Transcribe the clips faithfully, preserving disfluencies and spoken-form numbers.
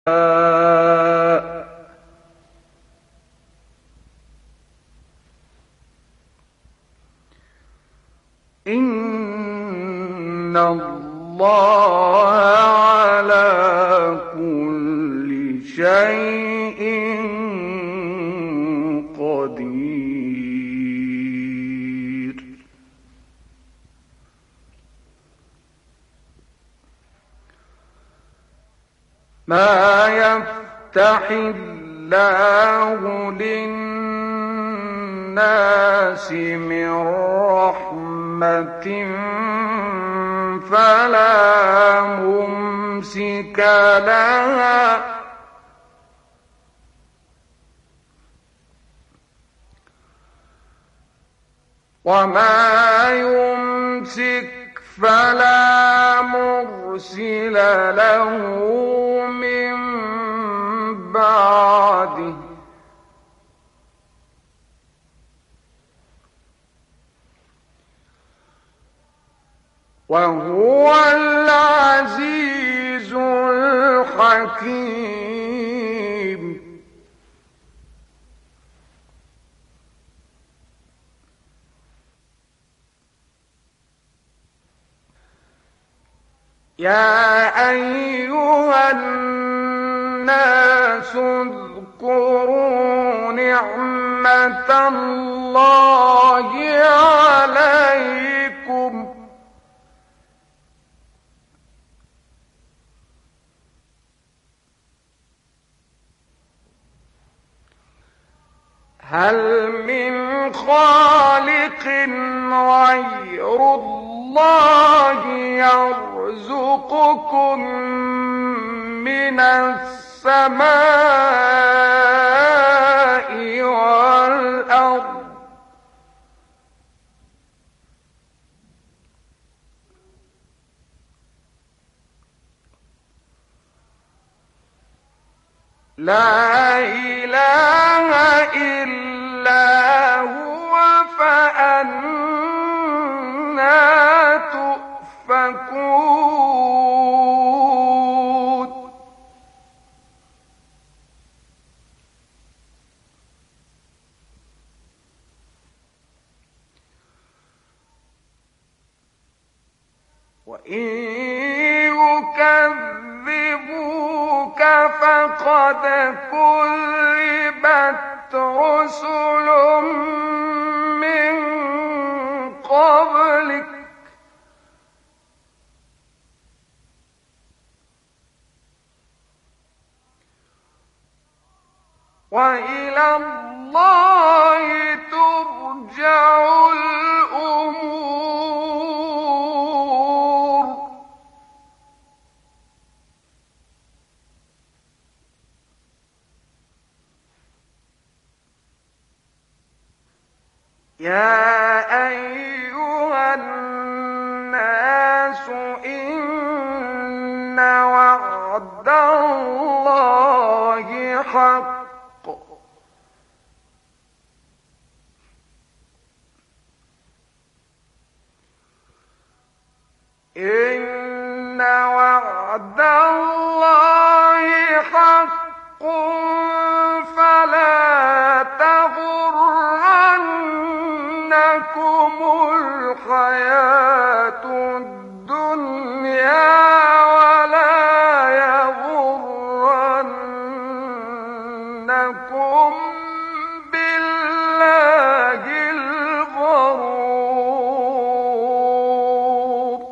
إن الله على كل شيء قدير. ما يفتح الله للناس من رحمة فلا ممسك لها وما يمسك فلا مرسل له من بعده. وهو العزيز الحكيم. يا أيها الناس اذكروا نعمة الله عليكم هل من خالق غير الله يرزقكم من السماء والأرض لا إله إلا هو فأنى تؤفكون. وإن يكذبوك فقد كذبت رسل من قبلك وإلى الله ترجع الأمور. يا أيها الناس إن وعد الله حق إن وعد الله حق فلا تغرنكم الحياة الدنيا ولا يغرنكم بالله الغرور.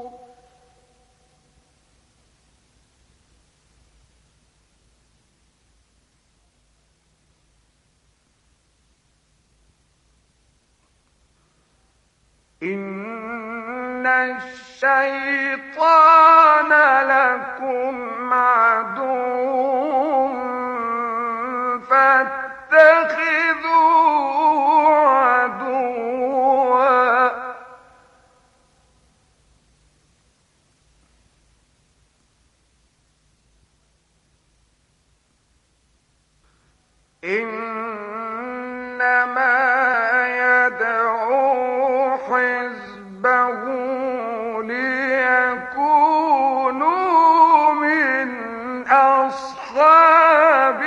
إن الشيطان لكم عدو فاتخذوه عدوا إنما يدعو حزبه ليكونوا من أصحاب أصحاب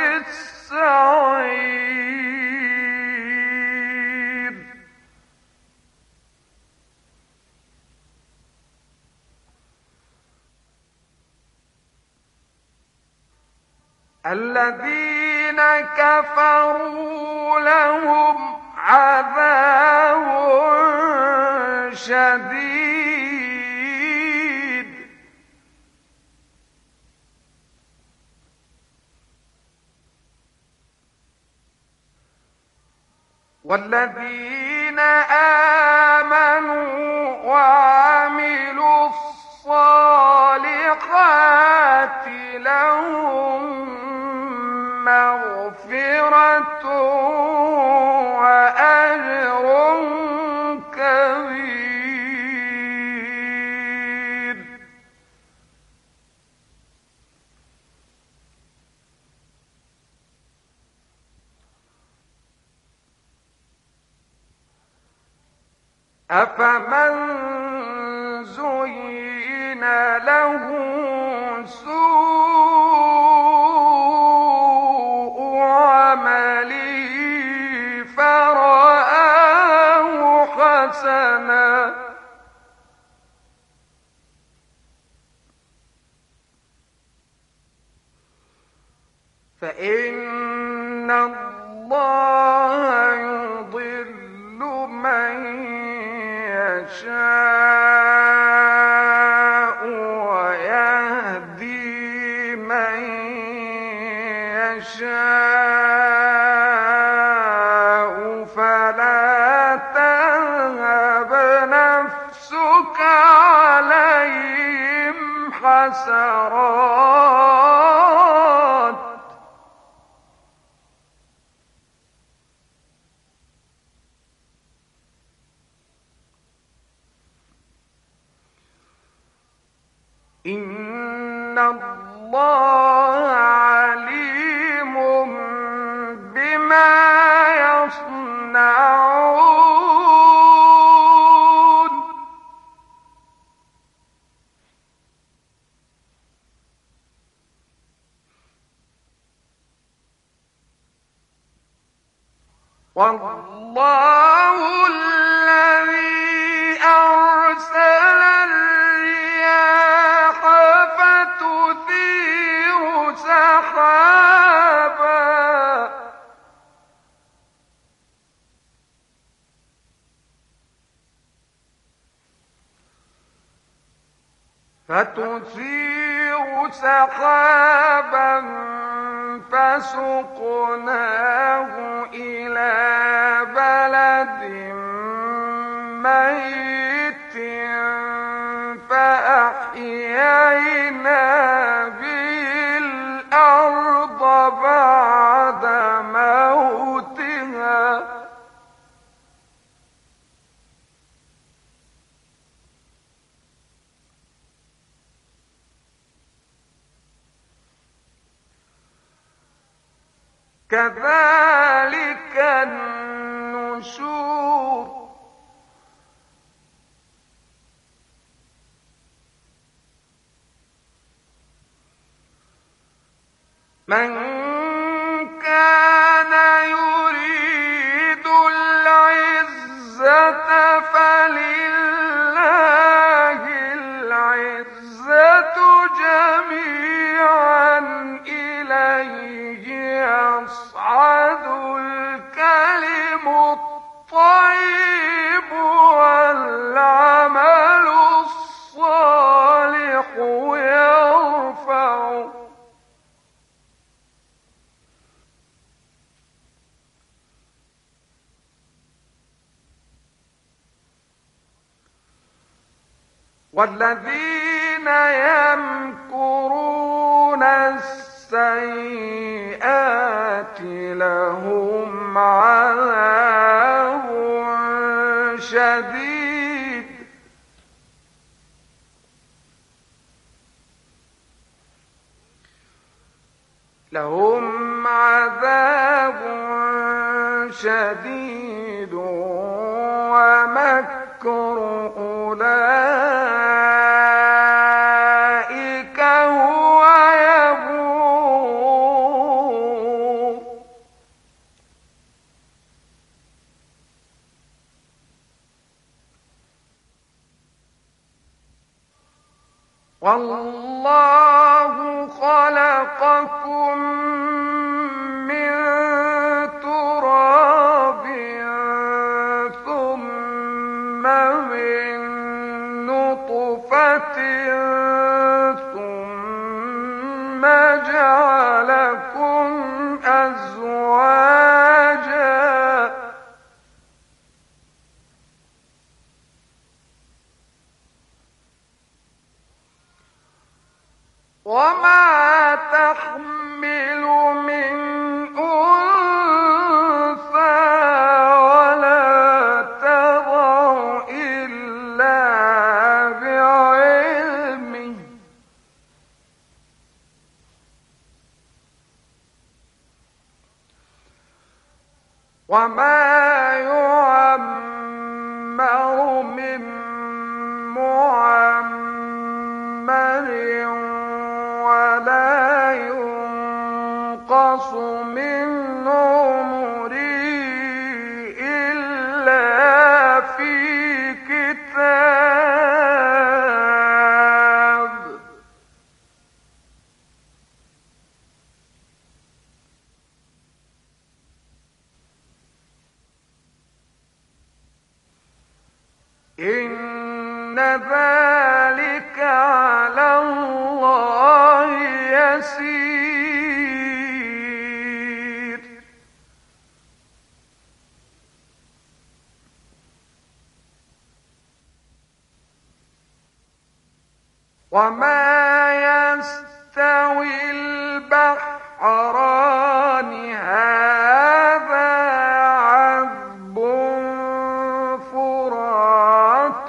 السعير الذين كفروا لهم عذاب شديد والذين آمنوا وعملوا الصالحات لهم مغفرة وأجر كبير أفمن زين له سوء عمله فرآه حسنا فإن الله يضل من يشاء ويهدي من يشاء فلا تذهب نفسك عليهم حسرات إن الله عليم بما يصنعون والله الذي أرسل الرياح فتثير سحابا فتثير سحابا فسقناه إلى بلد ميت فأحيينا به الأرض بعد موتها كذلك النشور من كان يريد العزة فلله العزة جميعا إليه يصعد الكلم الطيب والعمل الصالح يرفعه والذين يمكرون السيئات لهم عذاب شديد لهم عذاب شديد ومكر أولئك هو يبور والله خلقكم من تراب ثم من نطفة ثم جعلكم أزواجا وما تحمل من أنثى ولا تضع إلا بعلمه وما يعمر من معمر ولا ينقص من عمره إلا في كتاب إن ذلك على الله يسير وما يستوي البحران هذا عذب فرات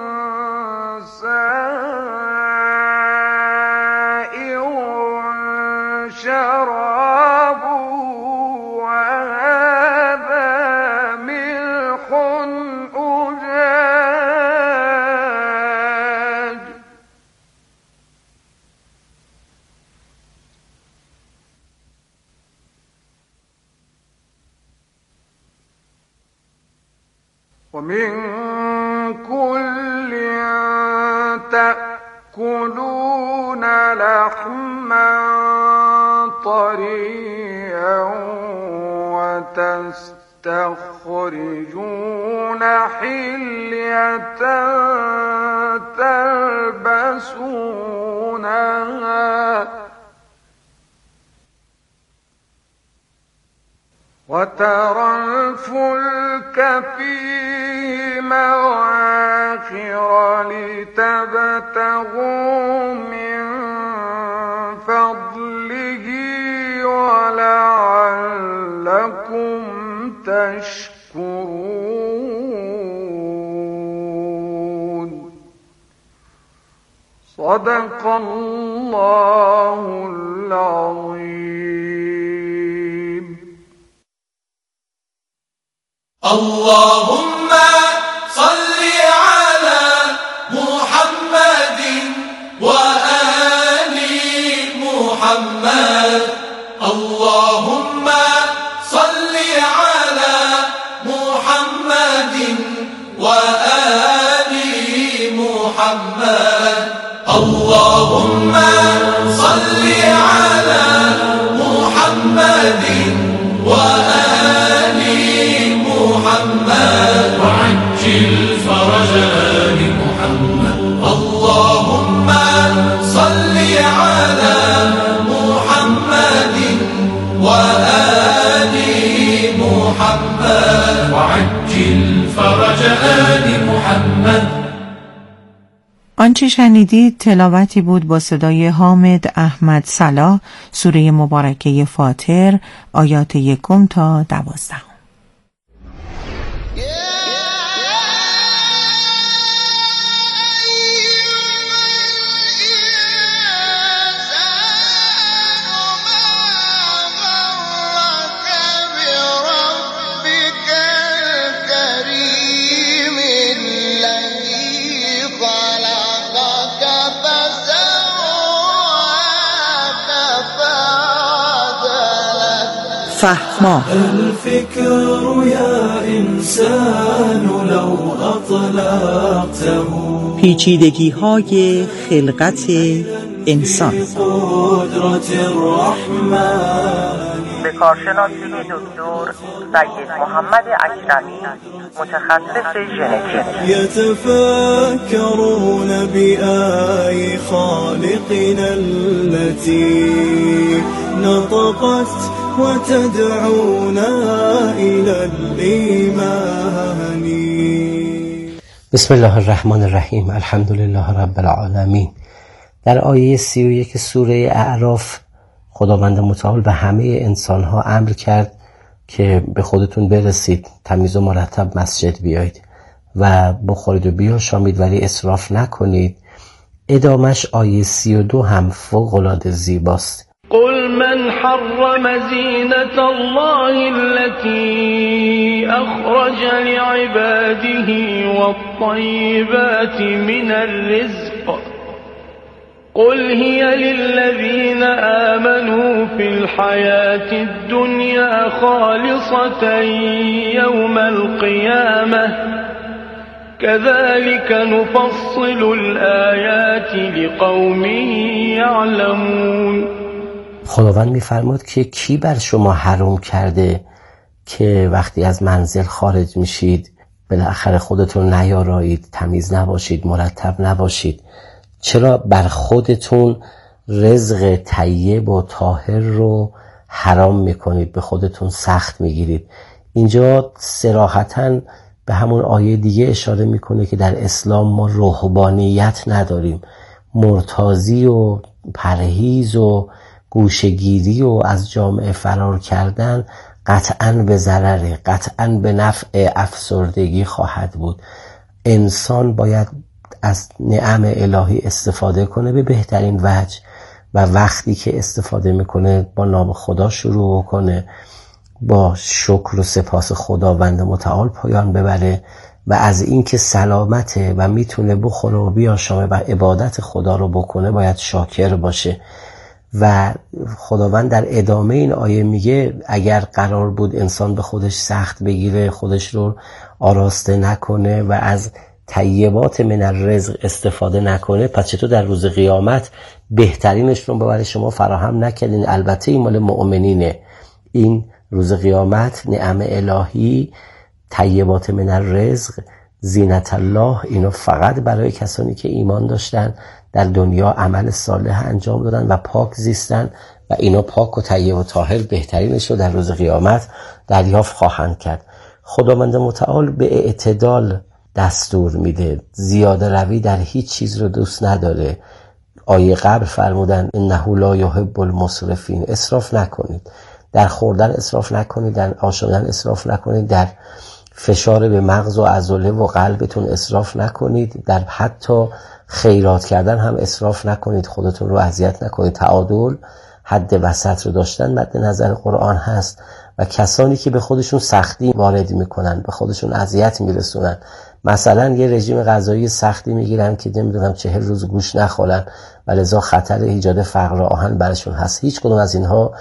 سائغ شرابه وهذا ملح أجاج ومن كل تأكلون لحما طريا وتستخرجون حلية تلبسونها وترى الفلك فيه مواخر لتبتغوا من فضله ولعلكم تشكرون صدق الله العظيم. اللهم صل على محمد وآل محمد. اللهم صل على محمد وآل محمد. اللهم صل على محمد وآل محمد وعجل فرج آل محمد. اللهم صل على محمد وآل محمد وعجل فرج آل محمد. آنچه شنیدید تلاوتی بود با صدای حامد احمد صلاح، سوره مبارکه فاطر، آیات یکم تا دوازدهم. فهما. الفكر يا إنسان لو أطلقته پیچیدگی های خلقت انسان. قدرة الرحمن. به کارشناسی دکتر سید محمد اشرفی، متخصص ژنتیک. يتفكرون بآي خالقنا التي نطقت وتدعونا إلى الإيمان. بسم الله الرحمن الرحیم. الحمد لله رب العالمین. در آیه سی و یک سوره اعراف خداوند متعال به همه انسانها امر کرد که به خودتون برسید، تمیز و مرتب مسجد بیایید و بخورید و بیاشامید ولی اسراف نکنید. ادامش آیه سی و دو هم فوق‌العاده زیباست. قل من حرم زینة الله التي أخرج لعباده والطيبات من الرزق قل هي للذين آمنوا في الحياة الدنيا خالصة يوم القيامة كذلك نفصل الآيات لقوم يعلمون. خداوند می‌فرماد که کی بر شما حرام کرده که وقتی از منزل خارج میشید بالاخره خودتون نیارایید، تمیز نباشید، مرتب نباشید؟ چرا بر خودتون رزق طیب و طاهر رو حرام میکنید، به خودتون سخت میگیرید؟ اینجا صراحتاً به همون آیه دیگه اشاره میکنه که در اسلام ما رهبانیت نداریم. مرتازی و پرهیز و گوشه‌گیری و از جامعه فرار کردن قطعاً به ضرر، قطعاً به نفع افسردگی خواهد بود. انسان باید از نعم الهی استفاده کنه به بهترین وجه و وقتی که استفاده میکنه با نام خدا شروع کنه، با شکر و سپاس خداوند متعال پایان ببره و از اینکه سلامته و میتونه بخوره و بیاشامه و عبادت خدا رو بکنه باید شاکر باشه. و خداوند در ادامه این آیه میگه اگر قرار بود انسان به خودش سخت بگیره، خودش رو آراسته نکنه و از طیبات من الرزق استفاده نکنه، پس چطور در روز قیامت بهترینش رو برای شما فراهم نکردین؟ البته این مال مؤمنینه. این روز قیامت نعم الهی، طیبات من الرزق، زینت الله، اینو فقط برای کسانی که ایمان داشتن، در دنیا عمل صالح انجام دادن و پاک زیستن و اینا پاک و طیب و طاهر بهترینش رو در روز قیامت دریافت خواهند کرد. خداوند متعال به اعتدال دستور میده، زیاده روی در هیچ چیز رو دوست نداره. آیه قبل فرمودن انه لا یحب المسرفین، اسراف نکنید، در خوردن اسراف نکنید، در آشامیدن اسراف نکنید، در فشار به مغز و عضله و قلبتون اسراف نکنید، در حتی خیرات کردن هم اسراف نکنید، خودتون رو اذیت نکنید. تعادل، حد وسط رو داشتن مد نظر قرآن هست و کسانی که به خودشون سختی وارد میکنن، به خودشون اذیت میرسونن، مثلا یه رژیم غذایی سختی میگیرن که نمیدونم چهل روز گوشت نخورن و لذا خطر ایجاد فقر آهن برشون هست، هیچ کدوم از اینها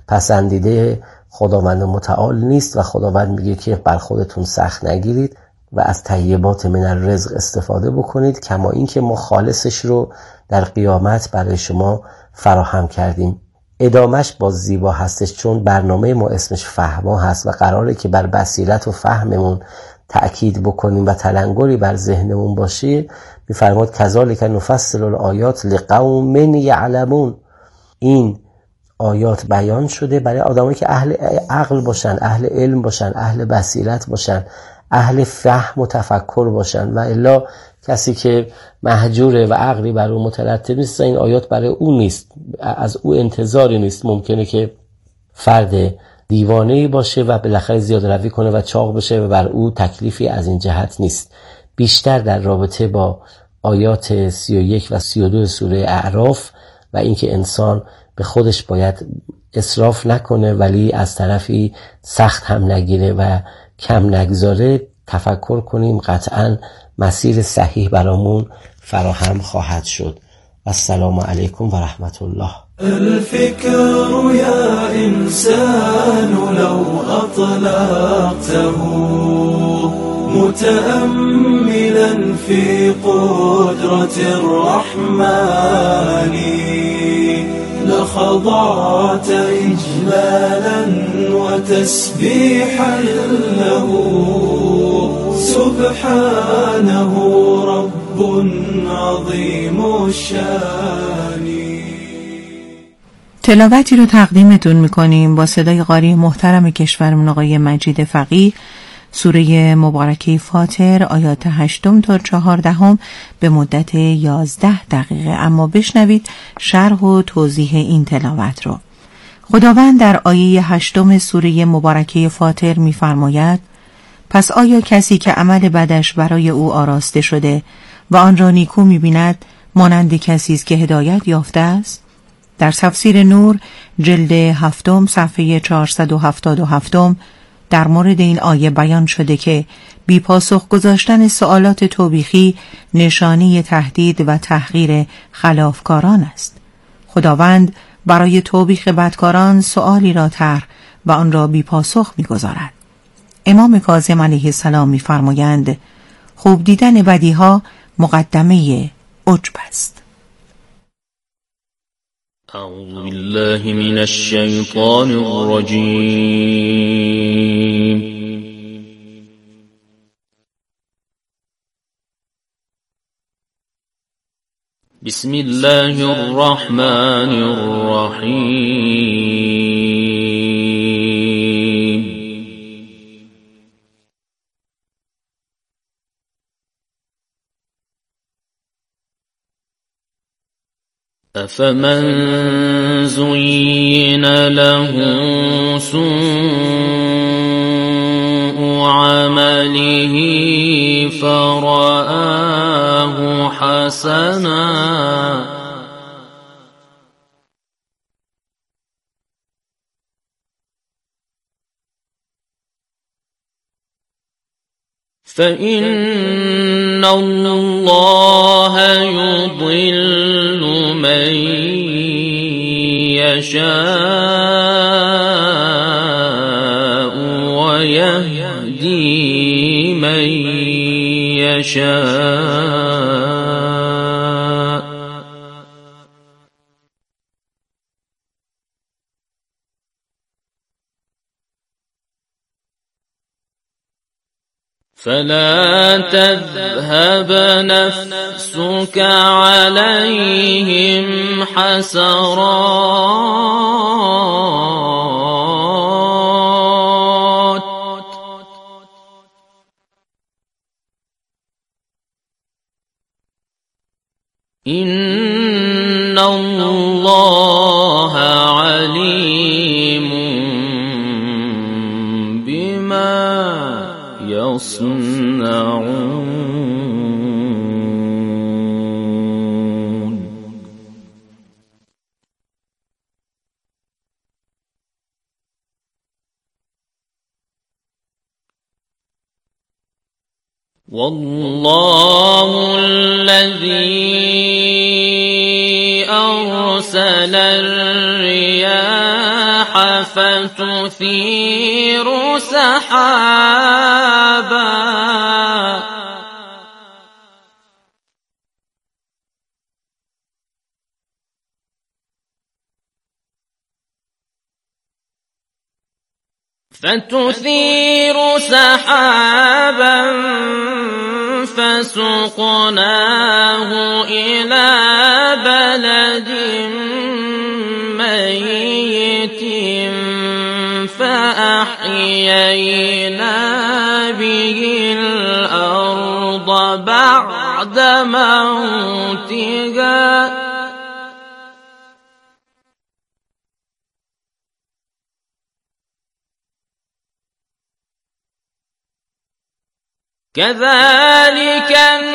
پسندیده خداوند متعال نیست و خداوند میگه که بر خودتون سخت نگیرید و از طیبات من الرزق استفاده بکنید، کما این که ما خالصش رو در قیامت برای شما فراهم کردیم. ادامش باز زیبا هستش، چون برنامه ما اسمش فهما هست و قراره که بر بصیرت و فهممون تأکید بکنیم و تلنگری بر ذهنمون باشه. میفرماد کذالک نفصل الآیات لقوم یعلمون. این آیات بیان شده برای آدمایی که اهل عقل باشن، اهل علم باشن، اهل بصیرت باشن، اهل فهم و تفکر باشن، و الا کسی که مهجوره و عقلی بر او مترتب نیست این آیات برای او نیست، از او انتظاری نیست. ممکنه که فرد دیوانه‌ای باشه و بالاخره زیاده روی کنه و چاق بشه و بر او تکلیفی از این جهت نیست. بیشتر در رابطه با آیات سی و یک و سی و دو سوره اعراف و اینکه انسان به خودش باید اسراف نکنه ولی از طرفی سخت هم نگیره و کم نگذاره تفکر کنیم، قطعاً مسیر صحیح برامون فراهم خواهد شد. السلام علیکم و رحمت الله. الفكر يا إنسان أطلقته متأملا في قدرة الرحمن لخضعت إجلالا وتسبيحا له سبحانه رب عظيم الشان. تلاوتی رو تقدیمتون میکنیم با صدای قاری محترم کشورمون آقای مجید فقیه، سوره مبارکه فاطر آیات هشتم تا چهاردهم به مدت یازده دقیقه. اما بشنوید شرح و توضیح این تلاوت رو. خداوند در آیه هشتم سوره مبارکه فاطر می‌فرماید: پس آیا کسی که عمل بدش برای او آراسته شده و آن را نیکو می‌بیند مانند کسی است که هدایت یافته است؟ در تفسیر نور جلد هفتم صفحه چهارصد و هفتاد و هفت در مورد این آیه بیان شده که بی پاسخ گذاشتن سوالات توبیخی نشانه تهدید و تحقیر خلافکاران است. خداوند برای توبیخ بدکاران سؤالی را طرح و آن را بی پاسخ می‌گذارد. امام کاظم علیه السلام می‌فرمایند خوب دیدن بدیها مقدمه عجب است. أعوذ بالله من الشيطان الرجيم. بسم الله الرحمن الرحيم. أفمن زين له سوء عمله فرآه حسنا فإن الله يضل من يشاء ويهدي من يشاء فلا تذهب نفسك عليهم حسرات إن الله عليم بما يصنعون. والله الذي أرسل الرياح فتثير سحابا فتثير سحابا فسقناه إلى بلد ميت فأحيينا به الأرض بعد موتها كذلك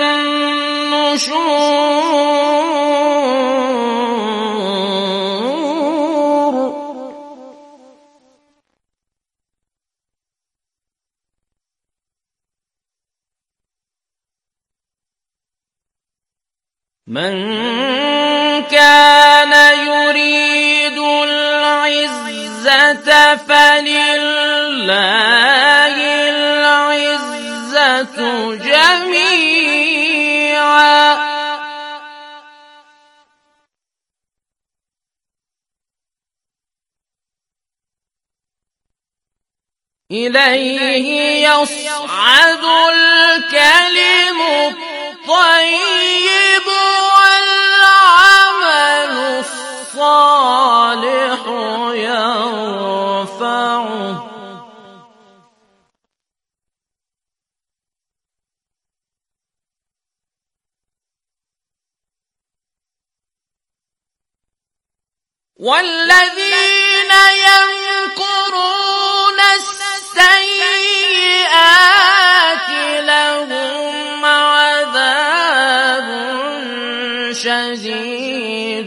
النشور. من كان يريد العزة فلله العزة جميعا إليه يصعد الكلم الطيب والعمل الصالح يرفعه والذين يمكرون السيئات لهم عذاب شديد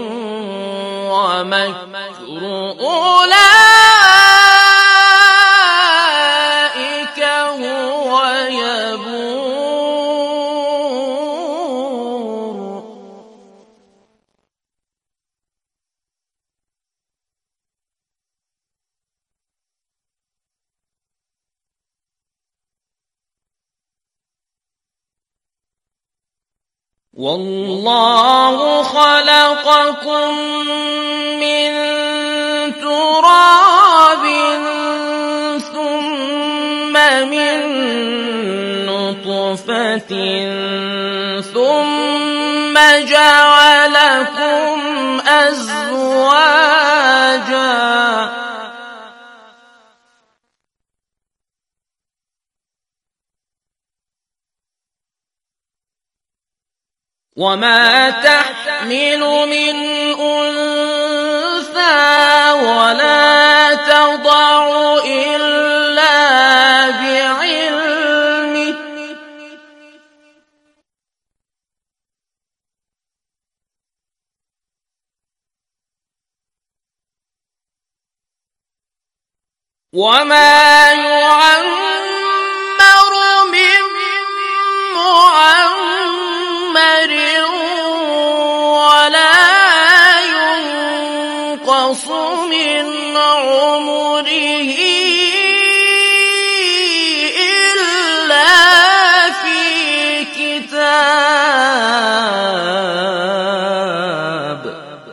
ومكر أولئك هو يبور والله خلقكم من تراب ثم من نطفة ثم جعلكم أزواجا وما تحمل من أنثى ولا تضع إلا بعلمه وما يعمر من معمر ولا ينقص من عمره إلا في كتاب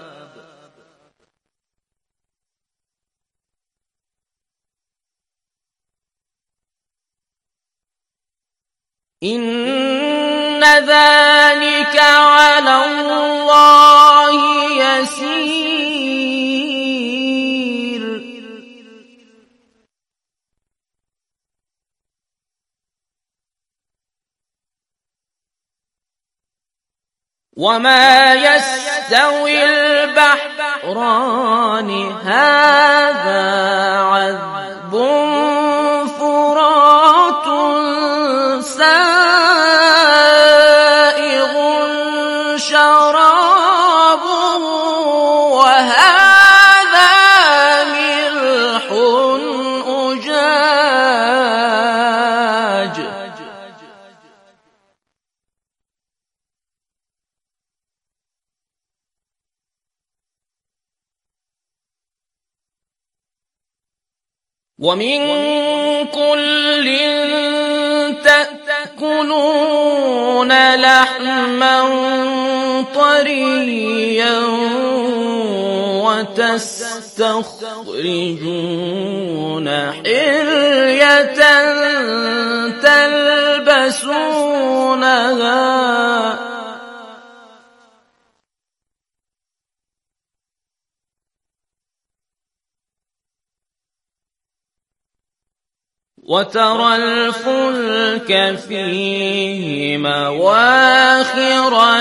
إن ذلك على الله يسير وما يستوي البحران هذا عذب فرات سائغ شرابه وهذا ملح أجاج ومن كل تأكلون لحما طريا وتستخرجون حلية تلبسونها وترى الفلك فيه مواخر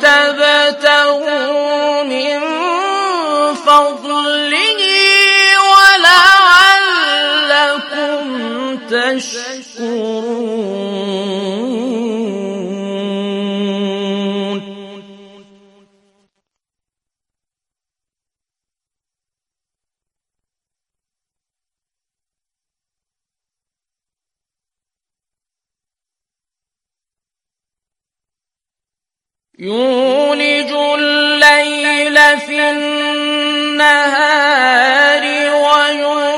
لتبتغوا من فضله ولعلكم تشكرون يوم